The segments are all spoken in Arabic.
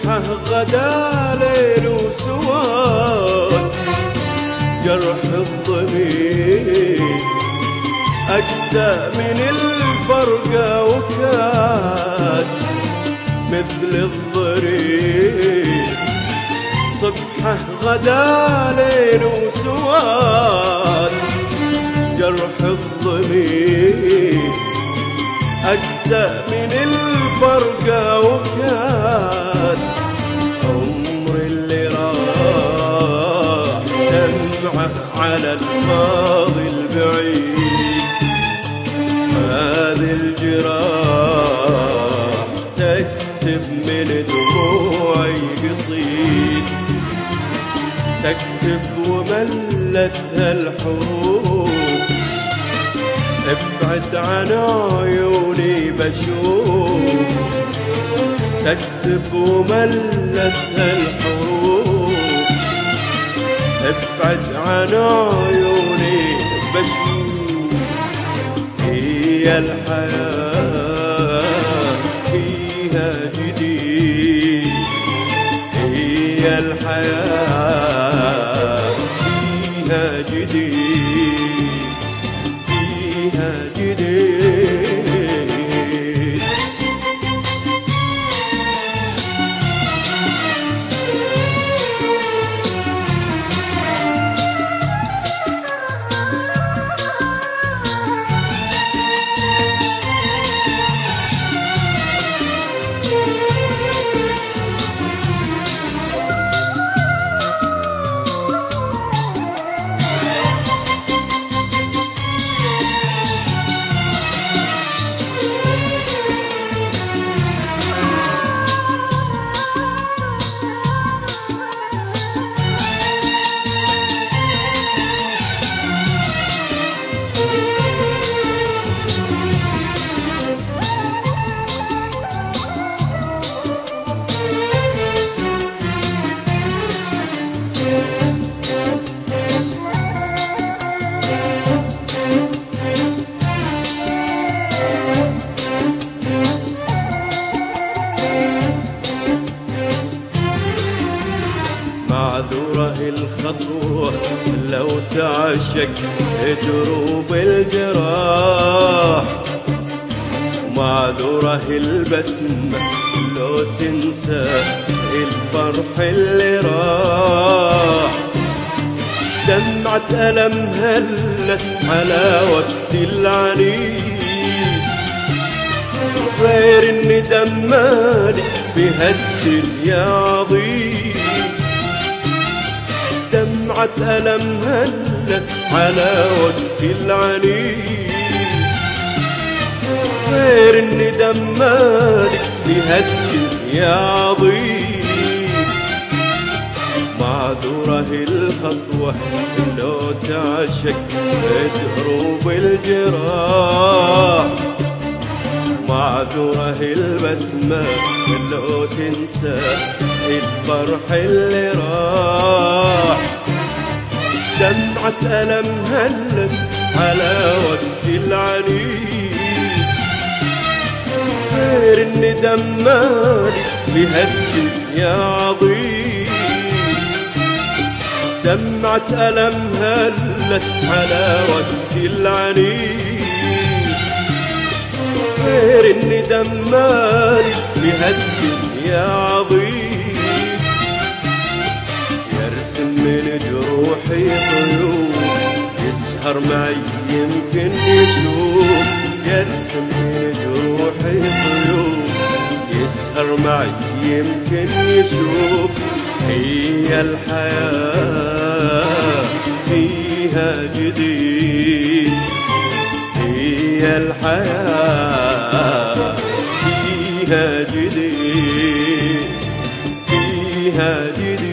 صبحه غدا ليل وسواد، جرح الضمير أقسى من الفرقة وكاد مثل الضرير. صبحه غدا ليل وسواد، جرح الضمير أقسى من الفرقة وكاد. عمر اللي راح دمعه على الماضي البعيد، هذه الجراح تكتب من دموعي قصيد، تكتب وملتها الحروف. ابعد عن عيوني بشوف، تكتب وملتها الحروف. ابعد عن عيوني بشوف. هي الحياة فيها جديد، هي الحياة فيها جديد، فيها جديد. معذورة الخطوة لو تعشق دروب الجراح، معذورة البسمة لو تنسى الفرح اللي راح. دمعة ألم هلت على وقت العنيد، غير إني دمالي بهالدنيا عظيم. دمعة ألم هلت على وقت العنيد، غير إني دمالي بهالدنيا عظيم. معذورة الخطوة لو تعشق دروب الجراح، معذورة البسمة لو تنسى الفرح اللي راح. دمعة ألم هلت على وقت العنيد، غير إني دمالي بهالدنيا عظيم. دمعة ألم هلت على وقت العنيد، غير إني دمالي بهالدنيا عظيم. يرسم من جروحي طيوف، يسهر معي يمكن يشوف. يرسم من جروحي طيوف، يسهر معي يمكن يشوف. هي الحياة فيها جديد، هي الحياة فيها جديد، فيها جديد.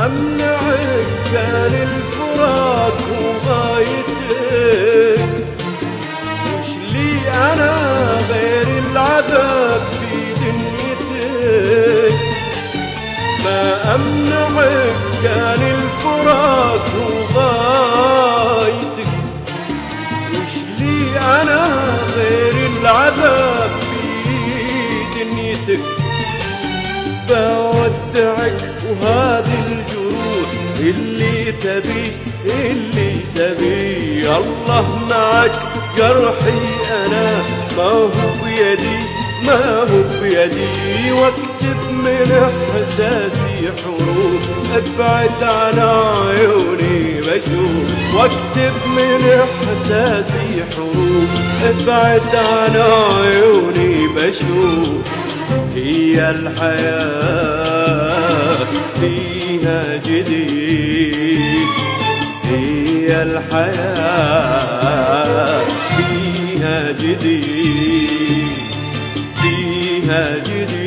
أمنعك كان الفراق وغايتك، وش لي أنا غير العذاب في دنيتك. ما أمنعك كان الفراق وغايتك، وش لي أنا غير العذاب في دنيتك. بودعك وهذه الجروح اللي تبي الله معك. جرحي أنا ما هو بيدي واكتب من إحساسي حروف ابعد عن عيوني بشوف. واكتب من إحساسي حروف ابعد عن عيوني بشوف. هي الحياة فيها جديد، هي الحياة فيها جديد، فيها جديد.